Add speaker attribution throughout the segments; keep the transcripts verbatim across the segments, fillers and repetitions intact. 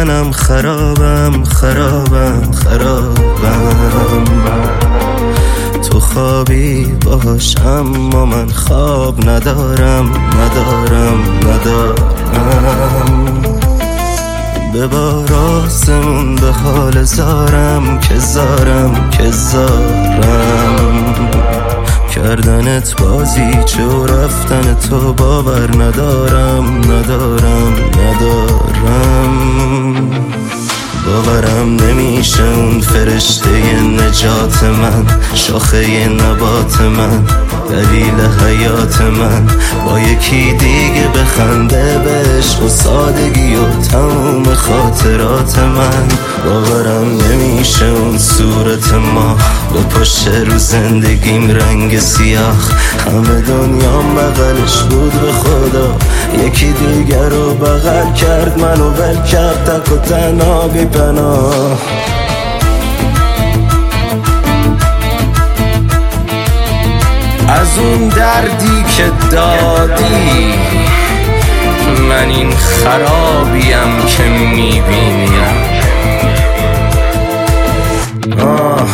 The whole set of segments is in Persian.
Speaker 1: منم خرابم خرابم خرابم. تو خوابی باش اما من خواب ندارم ندارم ندارم. به باراسمون به حال زارم که زارم که زارم. کردنت بازیچه و رفتن تو باور ندارم ندارم ندارم. باورم نمیشه اون فرشته نجات من، شاخه نبات من، دلیل حیات من، با یکی دیگه بخنده به عشق و سادگی و تموم خاطرات من. باورم نمیشه اون صورت ما با پشت رو زندگیم رنگ سیاه، همه دنیام بغلش بود به خدا، یکی دیگر رو بغل کرد منو ول کرد تک و تنها بی پناه. از اون دردی که دادی من این خرابیم که میبینیم. آه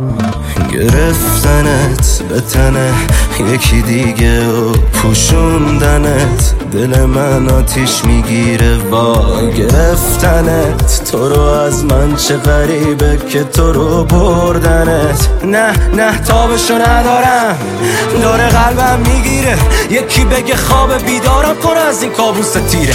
Speaker 1: گرفتنت به تنه یکی دیگه و پوشوندنت، دل من آتیش میگیره وای گرفتنت. تو رو از من چه غریبه که تو رو بردنت. نه نه تابشو ندارم داره قلبم میگیره، یکی بگه خواب بیدارم کنه از این کابوس تیره.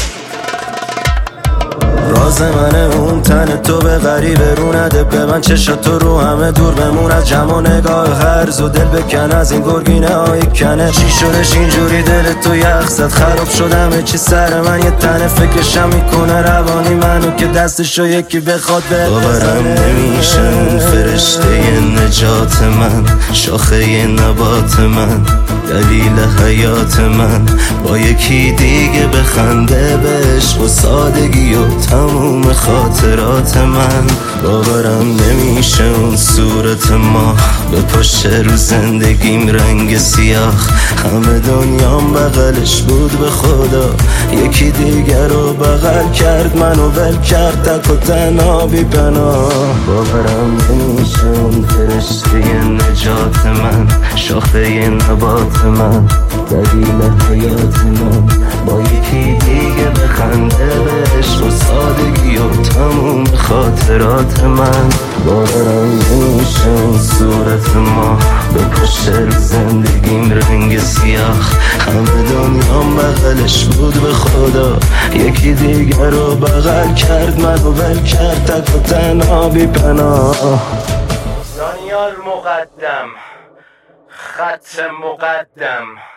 Speaker 1: راز منه اون تن تو به غریبه رو نده به من، چشاتو رو همه دور بمون از جمع و نگاه هرز و دل بکن از این گرگینه های کنه. چی شدش اینجوری دل تو یخ زد خراب شدمه چی سر من یه تنه فکرشم میکنه روانی منو که دستشو یکی بخواد به باورم نمیشه اون فرشته نجات من، شاخه نبات من، دلیل حیات من، با یکی دیگه بخنده به عشق و سادگی و تموم خاطرات من. باورم نمیشه اون صورت ما به پشت رو زندگیم رنگ سیاه، همه دنیام بغلش بود به خدا، یکی دیگر رو بغل کرد منو ول کرد تک و تنها بی پناه. باورم نمیشه اون فرشته نجات من، شاخه نبات من، دلیل حیات من، با یکی دیگه بخنده به عشق و سادگی و تموم خاطرات من. باورم نمیشه اون صورت ما به پشت رو زندگیم رنگ سیاه، همه دنیام بغلش بود به خدا، یکی دیگر رو بغل کرد منو ول کرد تک و تنها بی پناه.
Speaker 2: دانیال مقدم، خط مقدم.